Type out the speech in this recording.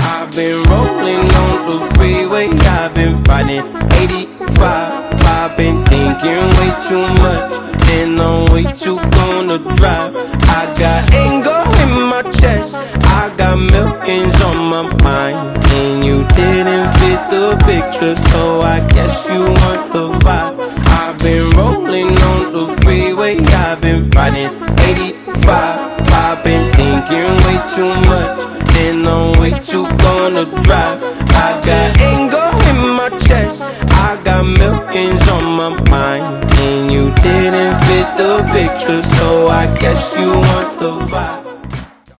I've been rolling on the freeway, I've been riding 85. I've been thinking way too much, and I'm way too gonna drive. I got anger in my chest, I got millions on my mind, and you didn't fit the picture, so I guess you want the vibe. I've been rolling on the freeway, I've been riding 85. I've been thinking way too much, and I'm way too gonna drive. I got anger in my chest, I got millions on my mind, and you didn't fit the picture, so I guess you want the vibe.